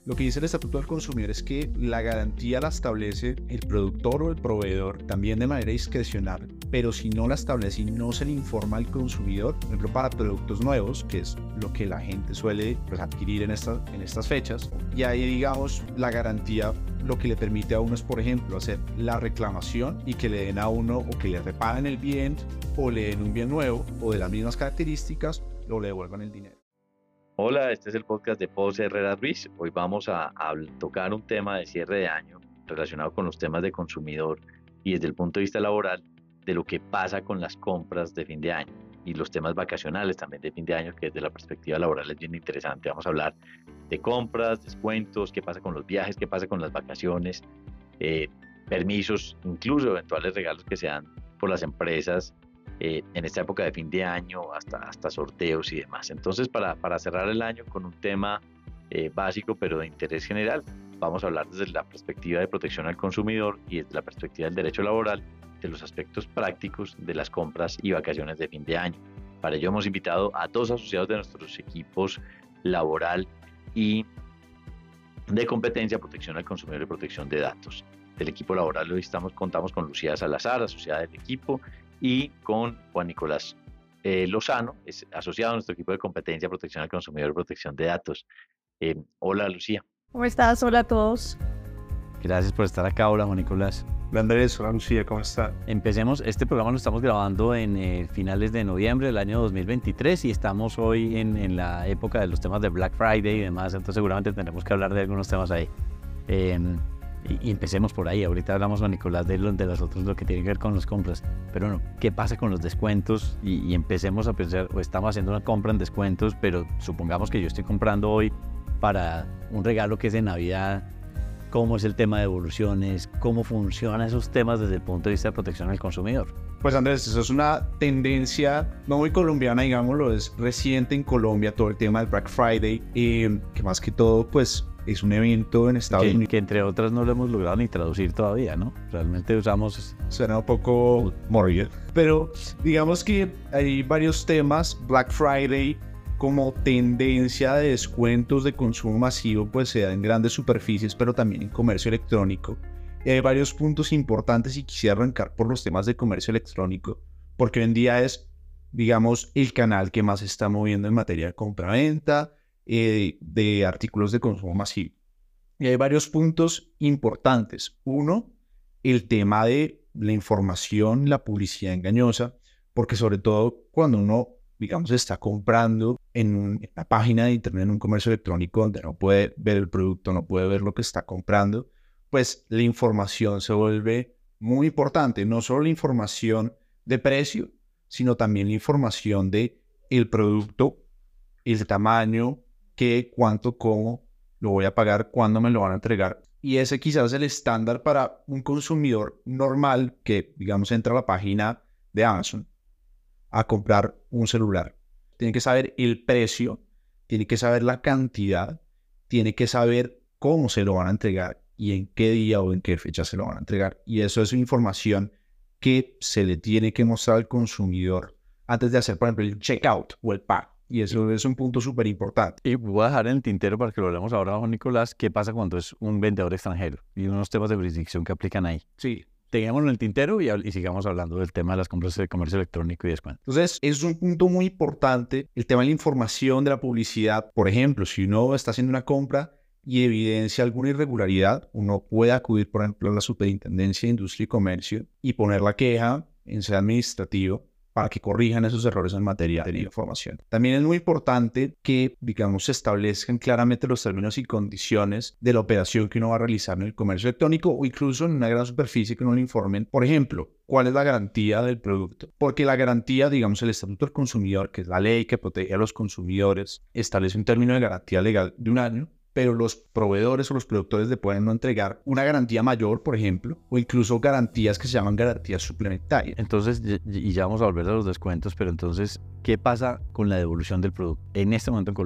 Lo que dice el Estatuto del Consumidor es que la garantía la establece el productor o el proveedor también de manera discrecional, pero si no la establece y no se le informa al consumidor, por ejemplo para productos nuevos, que es lo que la gente suele adquirir en estas fechas, y ahí digamos la garantía lo que le permite a uno es, por ejemplo, hacer la reclamación y que le den a uno o que le reparen el bien o le den un bien nuevo o de las mismas características o le devuelvan el dinero. Hola, este es el podcast de Pose Herrera Ruiz. Hoy vamos a tocar un tema de cierre de año relacionado con los temas de consumidor y desde el punto de vista laboral de lo que pasa con las compras de fin de año y los temas vacacionales también de fin de año, que desde la perspectiva laboral es bien interesante. Vamos a hablar de compras, descuentos, qué pasa con los viajes, qué pasa con las vacaciones, permisos, incluso eventuales regalos que se dan por las empresas en esta época de fin de año, hasta sorteos y demás. Entonces, para cerrar el año con un tema básico, pero de interés general, vamos a hablar desde la perspectiva de protección al consumidor y desde la perspectiva del derecho laboral, de los aspectos prácticos de las compras y vacaciones de fin de año. Para ello hemos invitado a dos asociados de nuestros equipos laboral y de competencia, protección al consumidor y protección de datos. Del equipo laboral hoy contamos con Lucía Salazar, asociada del equipo, y con Juan Nicolás Lozano, es asociado a nuestro equipo de competencia, protección al consumidor y protección de datos. Hola, Lucía. ¿Cómo estás? Hola a todos. Gracias por estar acá. Hola, Juan Nicolás. Hola Andrés, hola Lucía, ¿cómo está? Empecemos, este programa lo estamos grabando en finales de noviembre del año 2023 y estamos hoy en la época de los temas de Black Friday y demás, entonces seguramente tendremos que hablar de algunos temas ahí. Y empecemos por ahí. Ahorita hablamos con Nicolás de los otros, lo que tiene que ver con las compras. Pero no, ¿qué pasa con los descuentos? Y empecemos a pensar, o estamos haciendo una compra en descuentos, pero supongamos que yo estoy comprando hoy para un regalo que es de Navidad. ¿Cómo es el tema de devoluciones? ¿Cómo funcionan esos temas desde el punto de vista de protección al consumidor? Pues Andrés, eso es una tendencia no muy colombiana, digámoslo, es reciente en Colombia todo el tema del Black Friday, que más que todo pues es un evento en Estados Unidos. Que entre otras no lo hemos logrado ni traducir todavía, ¿no? Realmente usamos... Suena un poco morbid, pero digamos que hay varios temas. Black Friday como tendencia de descuentos de consumo masivo pues se da en grandes superficies, pero también en comercio electrónico. Hay varios puntos importantes y quisiera arrancar por los temas de comercio electrónico, porque hoy en día es, digamos, el canal que más se está moviendo en materia de compra-venta, de artículos de consumo masivo. Y hay varios puntos importantes. Uno, el tema de la información, la publicidad engañosa, porque sobre todo cuando uno, digamos, está comprando en una página de internet, en un comercio electrónico donde no puede ver el producto, no puede ver lo que está comprando, pues la información se vuelve muy importante. No solo la información de precio, sino también la información de el producto, el tamaño, qué, cuánto, cómo lo voy a pagar, cuándo me lo van a entregar. Y ese quizás es el estándar para un consumidor normal que, digamos, entra a la página de Amazon a comprar un celular. Tiene que saber el precio, tiene que saber la cantidad, tiene que saber cómo se lo van a entregar y en qué día o en qué fecha se lo van a entregar. Y eso es información que se le tiene que mostrar al consumidor antes de hacer, por ejemplo, el checkout o el pago. Y eso es un punto súper importante. Y voy a dejar en el tintero para que lo hablemos ahora, Juan Nicolás, qué pasa cuando es un vendedor extranjero y unos temas de jurisdicción que aplican ahí. Sí. Tengámoslo en el tintero y sigamos hablando del tema de las compras de comercio electrónico y descuento. Entonces, es un punto muy importante el tema de la información, de la publicidad. Por ejemplo, si uno está haciendo una compra y evidencia alguna irregularidad, uno puede acudir, por ejemplo, a la Superintendencia de Industria y Comercio y poner la queja en sede administrativa para que corrijan esos errores en materia de información. También es muy importante que, digamos, se establezcan claramente los términos y condiciones de la operación que uno va a realizar en el comercio electrónico o incluso en una gran superficie que uno le informen, por ejemplo, cuál es la garantía del producto. Porque la garantía, digamos, el Estatuto del Consumidor, que es la ley que protege a los consumidores, establece un término de garantía legal de 1 año, pero los proveedores o los productores le pueden no entregar una garantía mayor, por ejemplo, o incluso garantías que se llaman garantías suplementarias. Entonces, y ya vamos a volver a los descuentos, pero entonces, ¿qué pasa con la devolución del producto en este momento en Colombia?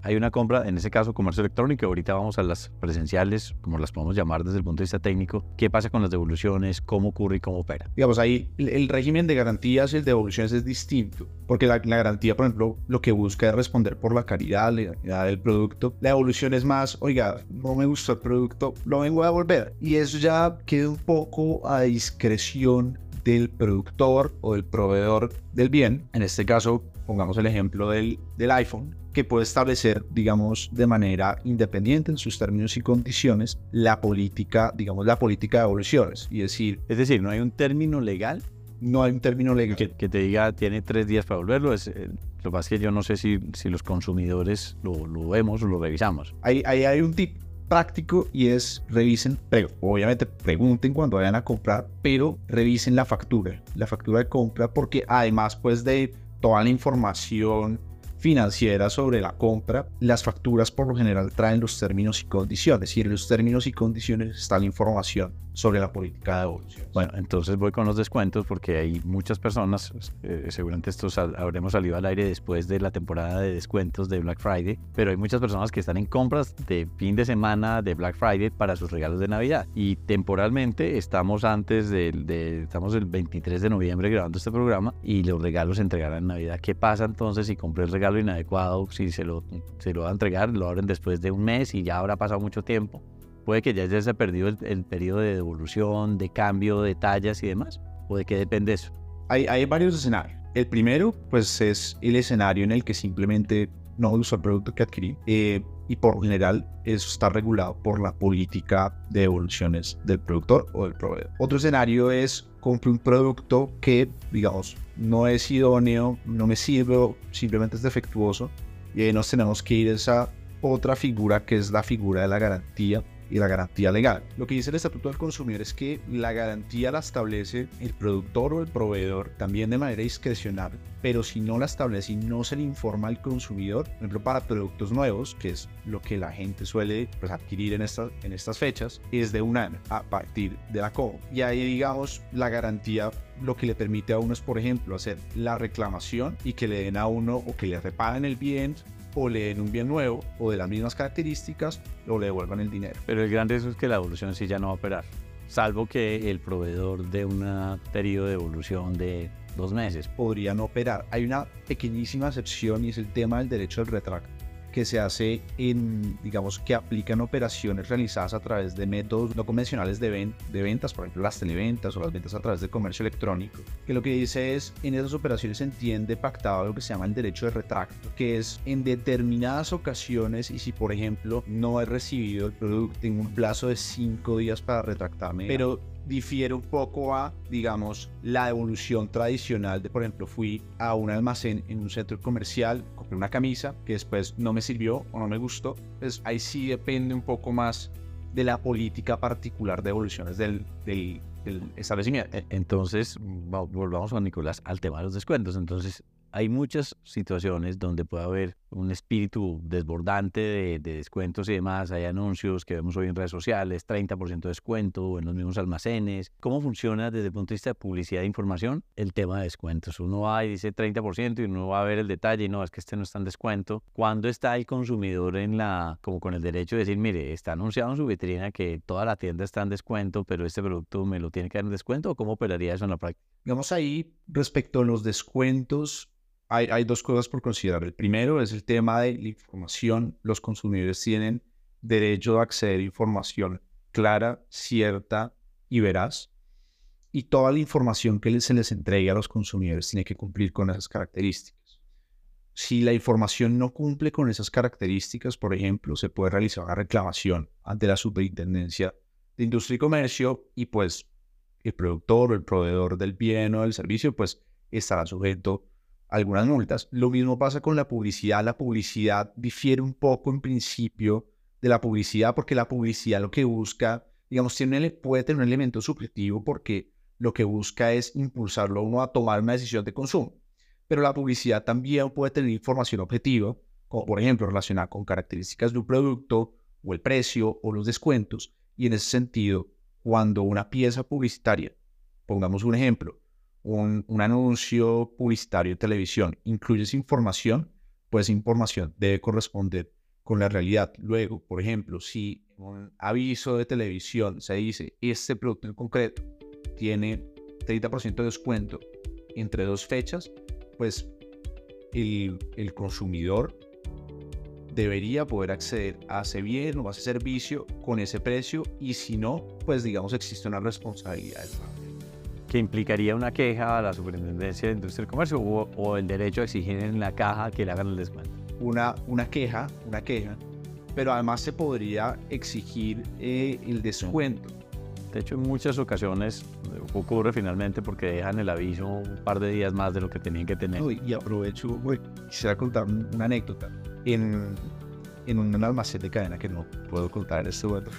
hay una compra, en ese caso comercio electrónico, ahorita vamos a las presenciales, como las podemos llamar desde el punto de vista técnico. ¿Qué pasa con las devoluciones? ¿Cómo ocurre y cómo opera? Digamos, ahí el régimen de garantías y el de devoluciones es distinto, porque la garantía, por ejemplo, lo que busca es responder por la calidad del producto. La devolución es más, oiga, no me gustó el producto, lo vengo a devolver. Y eso ya queda un poco a discreción del productor o del proveedor del bien. En este caso, pongamos el ejemplo del iPhone, que puede establecer, digamos, de manera independiente en sus términos y condiciones la política, digamos, la política de devoluciones. Es decir, no hay un término legal. No hay un término legal Que te diga tiene 3 días para devolverlo. Lo que pasa es que yo no sé si los consumidores lo vemos o lo revisamos. Hay un tip práctico y es revisen, pero obviamente pregunten cuando vayan a comprar, pero revisen la factura de compra, porque además pues de toda la información financiera sobre la compra, las facturas por lo general traen los términos y condiciones, y en los términos y condiciones está la información sobre la política de devoluciones. Bueno, entonces voy con los descuentos porque hay muchas personas, seguramente habremos salido al aire después de la temporada de descuentos de Black Friday, pero hay muchas personas que están en compras de fin de semana de Black Friday para sus regalos de Navidad, y temporalmente estamos estamos el 23 de noviembre grabando este programa y los regalos se entregarán en Navidad. ¿Qué pasa entonces si compré el regalo inadecuado? Si se lo va a entregar, lo abren después de un mes y ya habrá pasado mucho tiempo. Puede que ya se haya perdido el periodo de devolución, de cambio de tallas y demás. ¿O de qué depende eso? Hay varios escenarios. El primero, pues, es el escenario en el que simplemente no usó el producto que adquirí. Y por lo general, eso está regulado por la política de devoluciones del productor o del proveedor. Otro escenario es compré un producto que, digamos, no es idóneo, no me sirve, o simplemente es defectuoso. Y ahí nos tenemos que ir a esa otra figura que es la figura de la garantía y la garantía legal. Lo que dice el Estatuto del Consumidor es que la garantía la establece el productor o el proveedor también de manera discrecional, pero si no la establece y no se le informa al consumidor, por ejemplo para productos nuevos, que es lo que la gente suele pues, adquirir en estas fechas, es de un año a partir de la compra. Y ahí digamos la garantía lo que le permite a uno es, por ejemplo, hacer la reclamación y que le den a uno o que le reparen el bien, o le den un bien nuevo o de las mismas características, o le devuelvan el dinero. Pero el gran riesgo es que la devolución sí ya no va a operar, salvo que el proveedor dé un periodo de devolución de 2 meses. Podría no operar. Hay una pequeñísima excepción y es el tema del derecho al retracto, que se hace digamos, que aplican operaciones realizadas a través de métodos no convencionales de ventas, por ejemplo, las televentas o las ventas a través de comercio electrónico, que lo que dice es, en esas operaciones se entiende pactado lo que se llama el derecho de retracto, que es en determinadas ocasiones, y si, por ejemplo, no he recibido el producto, tengo un plazo de 5 días para retractarme, pero difiere un poco a, digamos, la devolución tradicional de, por ejemplo, fui a un almacén en un centro comercial, compré una camisa que después no me sirvió o no me gustó. Pues ahí sí depende un poco más de la política particular de devoluciones del establecimiento. Entonces, volvamos con Nicolás al tema de los descuentos. Entonces, hay muchas situaciones donde puede haber un espíritu desbordante de descuentos y demás. Hay anuncios que vemos hoy en redes sociales, 30% de descuento en los mismos almacenes. ¿Cómo funciona desde el punto de vista de publicidad e información el tema de descuentos? Uno va y dice 30% y uno va a ver el detalle y no, es que este no está en descuento. ¿Cuándo está el consumidor como con el derecho de decir, mire, está anunciado en su vitrina que toda la tienda está en descuento, pero este producto me lo tiene que dar en descuento? ¿O cómo operaría eso en la práctica? Digamos ahí, respecto a los descuentos, hay 2 cosas por considerar. El primero es el tema de la información. Los consumidores tienen derecho a acceder a información clara, cierta y veraz. Y toda la información que se les entregue a los consumidores tiene que cumplir con esas características. Si la información no cumple con esas características, por ejemplo, se puede realizar una reclamación ante la Superintendencia de Industria y Comercio y pues el productor o el proveedor del bien o del servicio pues estará sujeto algunas multas. Lo mismo pasa con la publicidad. La publicidad difiere un poco en principio de la publicidad porque la publicidad lo que busca, digamos, puede tener un elemento subjetivo porque lo que busca es impulsarlo a uno a tomar una decisión de consumo. Pero la publicidad también puede tener información objetiva, como por ejemplo relacionada con características de un producto o el precio o los descuentos. Y en ese sentido, cuando una pieza publicitaria, pongamos un ejemplo, un anuncio publicitario de televisión incluye esa información, pues esa información debe corresponder con la realidad. Luego, por ejemplo, si en un aviso de televisión se dice este producto en concreto tiene 30% de descuento entre 2 fechas, pues el consumidor debería poder acceder a ese bien o a ese servicio con ese precio, y si no, pues digamos existe una responsabilidad del pago. ¿Que implicaría una queja a la Superintendencia de Industria y Comercio o el derecho a exigir en la caja que le hagan el descuento? Una queja, pero además se podría exigir el descuento. De hecho, en muchas ocasiones ocurre finalmente porque dejan el aviso un par de días más de lo que tenían que tener. Y aprovecho, quisiera contar una anécdota. En un almacén de cadena que no puedo contar en este momento,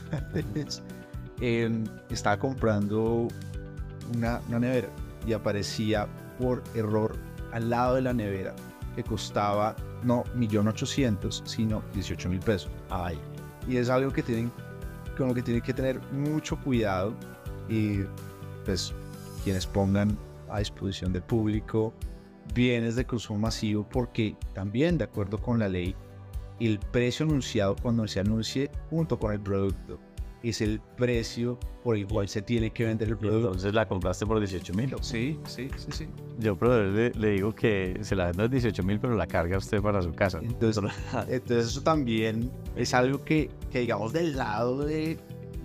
estaba comprando una nevera y aparecía por error al lado de la nevera que costaba no 1.800.000, sino 18.000 pesos. Ay. Y es algo con lo que tienen que tener mucho cuidado, y pues quienes pongan a disposición del público bienes de consumo masivo, porque también de acuerdo con la ley el precio anunciado cuando se anuncie junto con el producto es el precio por el cual se tiene que vender el producto. Entonces la compraste por 18.000. Sí. Yo, proveedor, le digo que se la vendo de 18.000, pero la carga usted para su casa. Entonces eso también es algo que digamos del lado de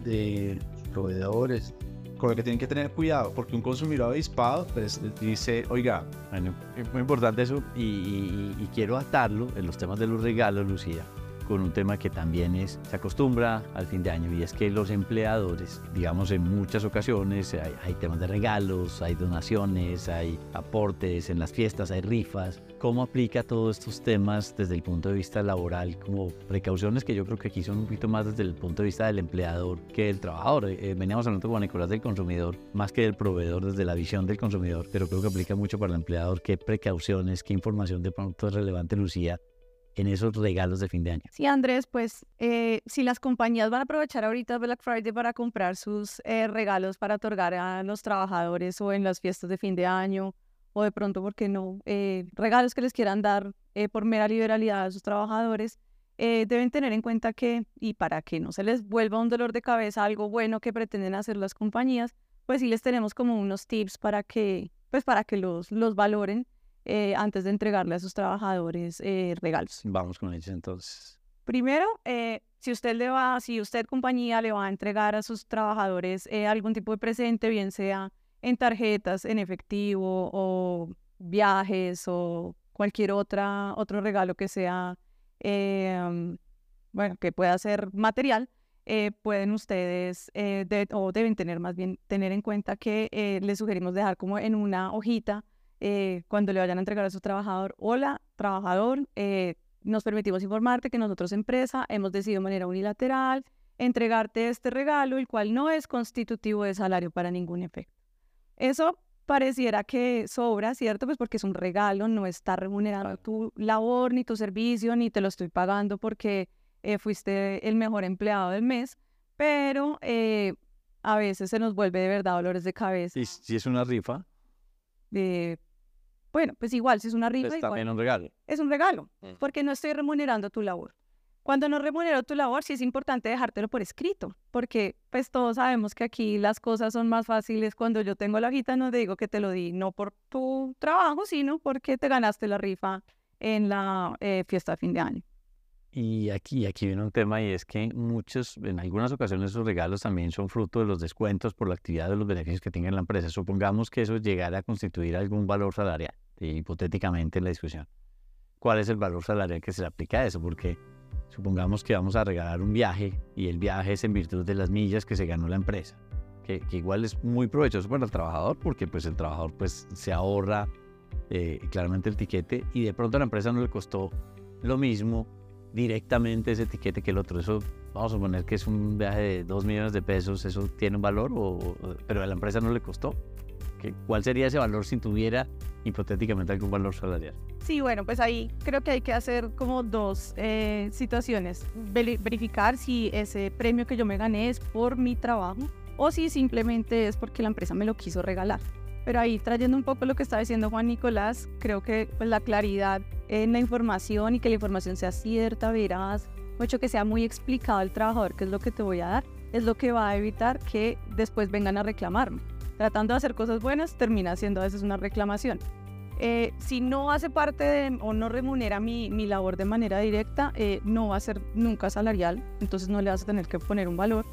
proveedores, con lo que tienen que tener cuidado, porque un consumidor avispado pues dice, oiga, bueno, es muy importante eso, y quiero atarlo en los temas de los regalos, Lucía, con un tema que también se acostumbra al fin de año, y es que los empleadores, digamos, en muchas ocasiones hay temas de regalos, hay donaciones, hay aportes en las fiestas, hay rifas. ¿Cómo aplica todos estos temas desde el punto de vista laboral, como precauciones que yo creo que aquí son un poquito más desde el punto de vista del empleador que del trabajador? Veníamos hablando con Nicolás del consumidor, más que del proveedor, desde la visión del consumidor, pero creo que aplica mucho para el empleador. ¿Qué precauciones, qué información de pronto es relevante, Lucía, en esos regalos de fin de año? Sí, Andrés, pues si las compañías van a aprovechar ahorita Black Friday para comprar sus regalos para otorgar a los trabajadores o en las fiestas de fin de año, o de pronto, ¿por qué no? Regalos que les quieran dar por mera liberalidad a sus trabajadores, deben tener en cuenta que, y para que no se les vuelva un dolor de cabeza algo bueno que pretenden hacer las compañías, pues sí les tenemos como unos tips para que los valoren antes de entregarle a sus trabajadores regalos. Vamos con ellos entonces. Primero, si usted compañía le va a entregar a sus trabajadores algún tipo de presente, bien sea en tarjetas, en efectivo o viajes o cualquier otro regalo que sea, que pueda ser material, pueden ustedes deben tener en cuenta que les sugerimos dejar como en una hojita cuando le vayan a entregar a su trabajador: hola, trabajador, nos permitimos informarte que nosotros, empresa, hemos decidido de manera unilateral entregarte este regalo, el cual no es constitutivo de salario para ningún efecto. Eso pareciera que sobra, ¿cierto? Pues porque es un regalo, no está remunerando tu labor, ni tu servicio, ni te lo estoy pagando porque fuiste el mejor empleado del mes, pero a veces se nos vuelve de verdad dolores de cabeza. ¿Y si es una rifa? Bueno, pues igual, si es una rifa, es igual, también un regalo. es un regalo, porque no estoy remunerando tu labor. Cuando no remunero tu labor, sí es importante dejártelo por escrito, porque pues todos sabemos que aquí las cosas son más fáciles cuando yo tengo la hojita. No te digo que te lo di no por tu trabajo, sino porque te ganaste la rifa en la fiesta de fin de año. Y aquí viene un tema, y es que en algunas ocasiones esos regalos también son fruto de los descuentos por la actividad de los beneficios que tenga la empresa. Supongamos que eso llegara a constituir algún valor salarial, hipotéticamente en la discusión. ¿Cuál es el valor salarial que se le aplica a eso? Porque supongamos que vamos a regalar un viaje y el viaje es en virtud de las millas que se ganó la empresa, que igual es muy provechoso para el trabajador, porque pues el trabajador pues se ahorra claramente el tiquete, y de pronto a la empresa no le costó lo mismo directamente ese tiquete que el otro. Eso, vamos a suponer que es un viaje de 2 millones de pesos, ¿eso tiene un valor? Pero a la empresa no le costó. ¿Cuál sería ese valor si tuviera hipotéticamente algún valor salarial? Sí, bueno, pues ahí creo que hay que hacer como dos situaciones. Verificar si ese premio que yo me gané es por mi trabajo o si simplemente es porque la empresa me lo quiso regalar. Pero ahí, trayendo un poco lo que está diciendo Juan Nicolás, creo que pues, la claridad en la información, y que la información sea cierta, veraz, mucho que sea muy explicado al trabajador qué es lo que te voy a dar, es lo que va a evitar que después vengan a reclamarme. Tratando de hacer cosas buenas, termina siendo a veces una reclamación. Si no hace parte o no remunera mi labor de manera directa, no va a ser nunca salarial, entonces no le vas a tener que poner un valor.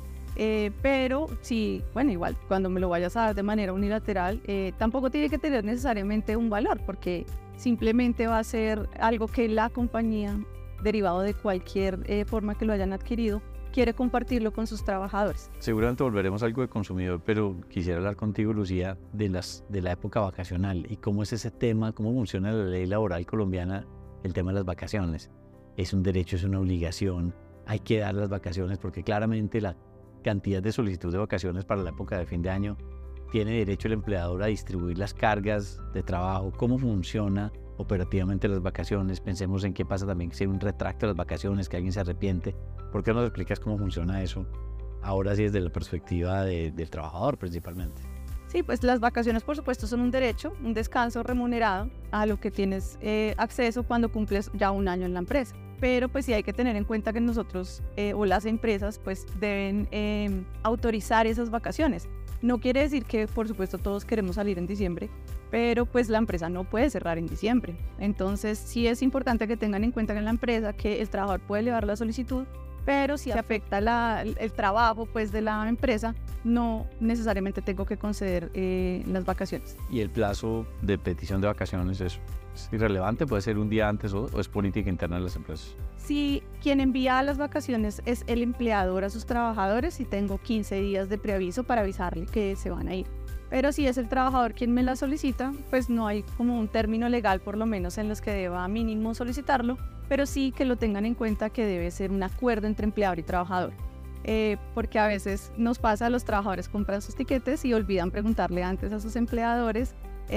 Pero sí, bueno, igual, cuando me lo vayas a dar de manera unilateral, tampoco tiene que tener necesariamente un valor, porque simplemente va a ser algo que la compañía, derivado de cualquier forma que lo hayan adquirido, quiere compartirlo con sus trabajadores. Seguramente volveremos a algo de consumidor, pero quisiera hablar contigo, Lucía, de la época vacacional y cómo es ese tema, cómo funciona la ley laboral colombiana, el tema de las vacaciones. ¿Es un derecho, es una obligación? ¿Hay que dar las vacaciones? Porque claramente la cantidad de solicitud de vacaciones para la época de fin de año, tiene derecho el empleador a distribuir las cargas de trabajo. ¿Cómo funciona operativamente las vacaciones? Pensemos en qué pasa también si hay un retracto de las vacaciones, que alguien se arrepiente. ¿Por qué no nos explicas cómo funciona eso? Ahora sí desde la perspectiva del trabajador principalmente. Sí, pues las vacaciones por supuesto son un derecho, un descanso remunerado a lo que tienes acceso cuando cumples ya un año en la empresa. Pero pues sí hay que tener en cuenta que nosotros o las empresas pues deben autorizar esas vacaciones. No quiere decir que por supuesto todos queremos salir en diciembre, pero pues la empresa no puede cerrar en diciembre. Entonces sí es importante que tengan en cuenta en la empresa que el trabajador puede elevar la solicitud, pero si afecta el trabajo pues de la empresa, no necesariamente tengo que conceder las vacaciones. ¿Y el plazo de petición de vacaciones es irrelevante? ¿Puede ser un día antes o es política interna de las empresas? Si quien envía las vacaciones es el empleador a sus trabajadores, y tengo 15 días de preaviso para avisarle que se van a ir. Pero si es el trabajador quien me la solicita, pues no hay como un término legal por lo menos en los que deba mínimo solicitarlo, pero sí que lo tengan en cuenta que debe ser un acuerdo entre empleador y trabajador. Porque a veces nos pasa, los trabajadores compran sus tiquetes y olvidan preguntarle antes a sus empleadores,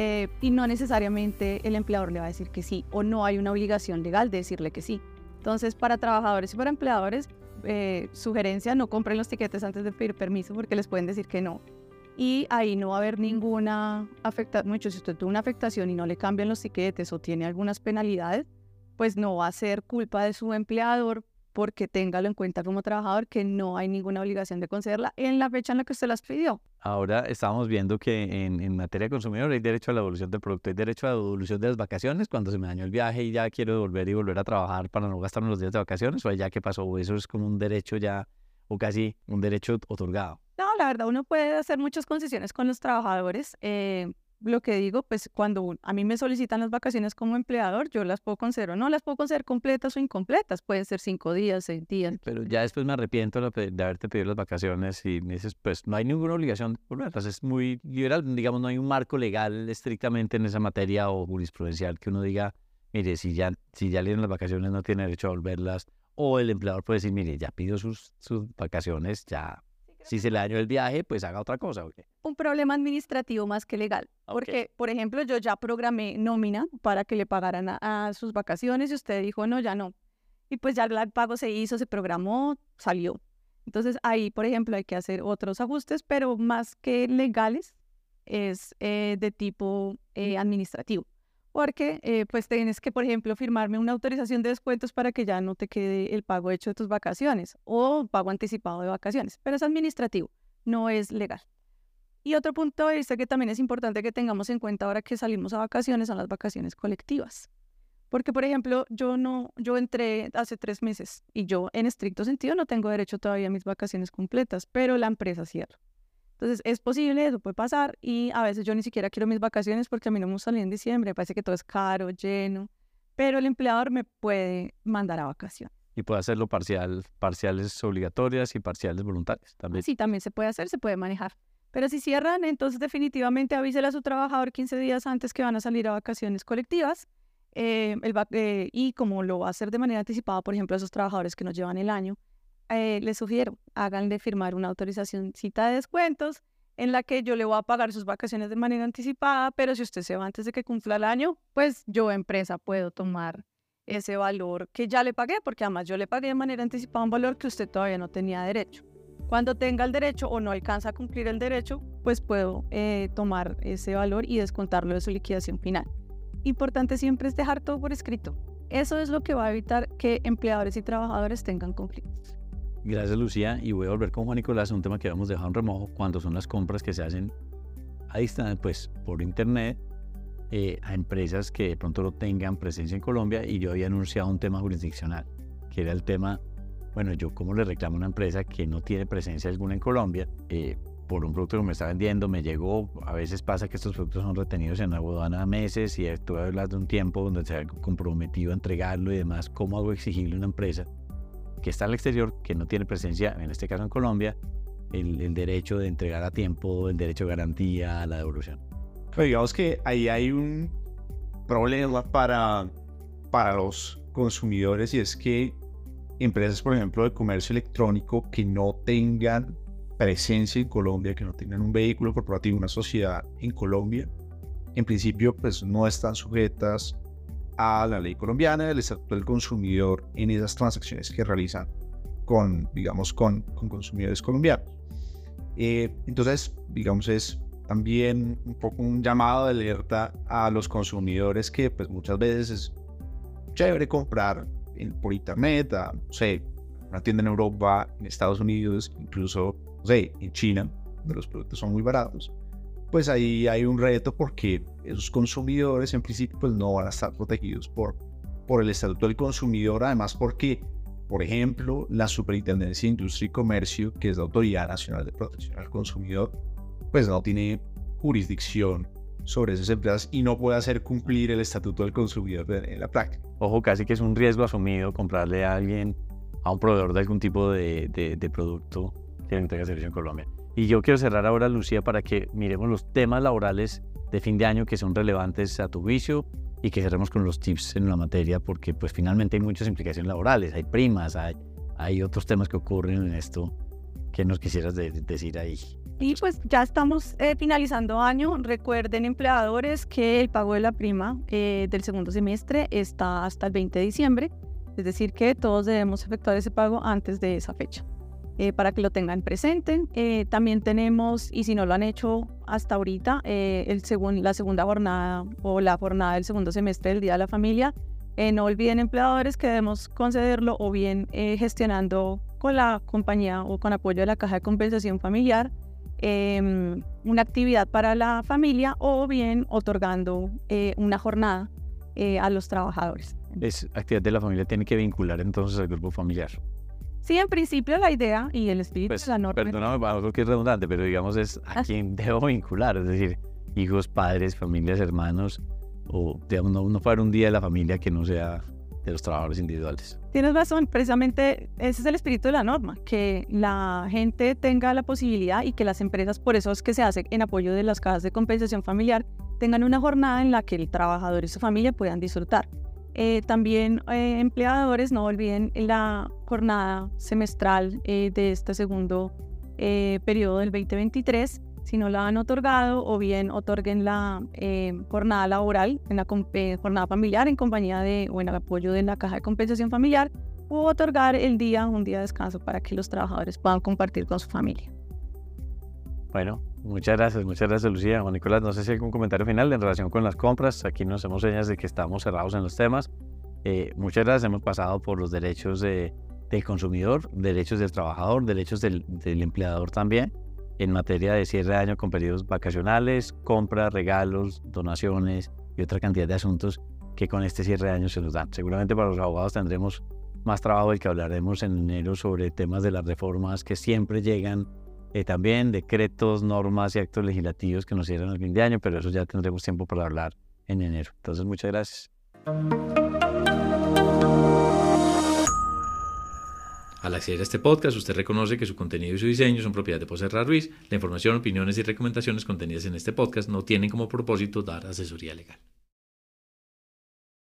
y no necesariamente el empleador le va a decir que sí, o no hay una obligación legal de decirle que sí. Entonces, para trabajadores y para empleadores, sugerencia: no compren los tiquetes antes de pedir permiso, porque les pueden decir que no. Y ahí no va a haber ninguna afectación. Si usted tuvo una afectación y no le cambian los tiquetes o tiene algunas penalidades, pues no va a ser culpa de su empleador, porque téngalo en cuenta como trabajador que no hay ninguna obligación de concederla en la fecha en la que usted las pidió. Ahora estábamos viendo que en materia de consumidor hay derecho a la devolución del producto, hay derecho a la devolución de las vacaciones cuando se me dañó el viaje y ya quiero volver a trabajar para no gastarme los días de vacaciones, o ya qué pasó, o eso es como un derecho ya, o casi un derecho otorgado. No, la verdad, uno puede hacer muchas concesiones con los trabajadores. Lo que digo, pues cuando a mí me solicitan las vacaciones como empleador, yo las puedo conceder o no, las puedo conceder completas o incompletas. Pueden ser 5 días, 6 días. Pero ya después me arrepiento de haberte pedido las vacaciones y me dices, pues no hay ninguna obligación de volverlas. Es muy liberal, digamos, no hay un marco legal estrictamente en esa materia o jurisprudencial que uno diga, mire, si ya le dieron las vacaciones no tiene derecho a volverlas. O el empleador puede decir, mire, ya pidió sus vacaciones, ya. Si se le dañó el viaje, pues haga otra cosa. ¿Okay? Un problema administrativo más que legal. Porque, por ejemplo, yo ya programé nómina para que le pagaran a sus vacaciones y usted dijo, no, ya no. Y pues ya el pago se hizo, se programó, salió. Entonces ahí, por ejemplo, hay que hacer otros ajustes, pero más que legales, es de tipo administrativo. Porque pues tienes que, por ejemplo, firmarme una autorización de descuentos para que ya no te quede el pago hecho de tus vacaciones o pago anticipado de vacaciones, pero es administrativo, no es legal. Y otro punto de vista que también es importante que tengamos en cuenta ahora que salimos a vacaciones son las vacaciones colectivas. Porque, por ejemplo, yo entré hace 3 meses y yo en estricto sentido no tengo derecho todavía a mis vacaciones completas, pero la empresa cierra. Entonces, es posible, eso puede pasar, y a veces yo ni siquiera quiero mis vacaciones porque a mí no me gusta salir en diciembre, me parece que todo es caro, lleno, pero el empleador me puede mandar a vacaciones. Y puede hacerlo parciales obligatorias y parciales voluntarias también. Sí, también se puede hacer, se puede manejar. Pero si cierran, entonces definitivamente avísele a su trabajador 15 días antes que van a salir a vacaciones colectivas, y como lo va a hacer de manera anticipada, por ejemplo, a esos trabajadores que nos llevan el año, les sugiero, háganle firmar una autorizacióncita de descuentos en la que yo le voy a pagar sus vacaciones de manera anticipada, pero si usted se va antes de que cumpla el año, pues yo, empresa, puedo tomar ese valor que ya le pagué, porque además yo le pagué de manera anticipada un valor que usted todavía no tenía derecho. Cuando tenga el derecho o no alcanza a cumplir el derecho, pues puedo tomar ese valor y descontarlo de su liquidación final. Importante siempre es dejar todo por escrito. eso es lo que va a evitar que empleadores y trabajadores tengan conflictos. Gracias, Lucía. Y voy a volver con Juan Nicolás a un tema que habíamos dejado en remojo cuando son las compras que se hacen a distancia, pues por internet, a empresas que de pronto no tengan presencia en Colombia. Y yo había anunciado un tema jurisdiccional, que era el tema, bueno, yo cómo le reclamo a una empresa que no tiene presencia alguna en Colombia por un producto que me está vendiendo, me llegó, a veces pasa que estos productos son retenidos en la aduana meses y estuve hablando de un tiempo donde se ha comprometido a entregarlo y demás. ¿Cómo hago exigible a una empresa que está al exterior, que no tiene presencia, en este caso en Colombia, el derecho de entregar a tiempo, el derecho de garantía, la devolución? Pero digamos que ahí hay un problema para los consumidores, y es que empresas, por ejemplo, de comercio electrónico que no tengan presencia en Colombia, que no tengan un vehículo corporativo, una sociedad en Colombia, en principio pues no están sujetas a la ley colombiana, el estatuto del consumidor en esas transacciones que realizan con consumidores colombianos. Entonces, digamos, es también un poco un llamado de alerta a los consumidores que pues muchas veces es chévere comprar por internet, no sé, una tienda en Europa, en Estados Unidos, incluso, no sé, en China, donde los productos son muy baratos. Pues ahí hay un reto porque esos consumidores en principio pues no van a estar protegidos por el Estatuto del Consumidor, además porque, por ejemplo, la Superintendencia de Industria y Comercio, que es la Autoridad Nacional de Protección al Consumidor, pues no tiene jurisdicción sobre esas empresas y no puede hacer cumplir el Estatuto del Consumidor en la práctica. Ojo, casi que es un riesgo asumido comprarle a alguien, a un proveedor de algún tipo de producto que entrega servicio en Colombia. Y yo quiero cerrar ahora, Lucía, para que miremos los temas laborales de fin de año que son relevantes a tu juicio y que cerremos con los tips en la materia, porque pues finalmente hay muchas implicaciones laborales, hay primas, hay otros temas que ocurren en esto. ¿Qué nos quisieras decir ahí? Y pues ya estamos finalizando año. Recuerden, empleadores, que el pago de la prima del segundo semestre está hasta el 20 de diciembre, es decir que todos debemos efectuar ese pago antes de esa fecha. Para que lo tengan presente. También tenemos, y si no lo han hecho hasta ahorita, la segunda jornada o la jornada del segundo semestre del Día de la Familia. No olviden, empleadores, que debemos concederlo o bien gestionando con la compañía o con apoyo de la Caja de Compensación Familiar una actividad para la familia, o bien otorgando una jornada a los trabajadores. Es actividad de la familia, tiene que vincular entonces al grupo familiar. Sí, en principio la idea y el espíritu pues, de la norma. Perdóname, algo que es redundante, pero digamos es a quien debo vincular, es decir, hijos, padres, familias, hermanos, o digamos, no fuera un día de la familia que no sea de los trabajadores individuales. Tienes razón, precisamente ese es el espíritu de la norma, que la gente tenga la posibilidad y que las empresas, por eso es que se hace en apoyo de las cajas de compensación familiar, tengan una jornada en la que el trabajador y su familia puedan disfrutar. También empleadores, no olviden la jornada semestral de este segundo periodo del 2023. Si no la han otorgado, o bien otorguen la jornada laboral, en la jornada familiar en compañía o en el apoyo de la Caja de Compensación Familiar, o otorgar un día de descanso para que los trabajadores puedan compartir con su familia. Bueno, muchas gracias, Lucía. Juan Nicolás, no sé si hay algún comentario final en relación con las compras. Aquí nos hacemos señas de que estamos cerrados en los temas. Muchas gracias. Hemos pasado por los derechos del consumidor, derechos del trabajador, derechos del empleador también, en materia de cierre de año con periodos vacacionales, compras, regalos, donaciones y otra cantidad de asuntos que con este cierre de año se nos dan. Seguramente para los abogados tendremos más trabajo del que hablaremos en enero sobre temas de las reformas que siempre llegan, también decretos, normas y actos legislativos que nos cierran al fin de año, pero eso ya tendremos tiempo para hablar en enero. Entonces, muchas gracias. Al acceder a este podcast, usted reconoce que su contenido y su diseño son propiedad de Pose Herrera Ruiz. La información, opiniones y recomendaciones contenidas en este podcast no tienen como propósito dar asesoría legal.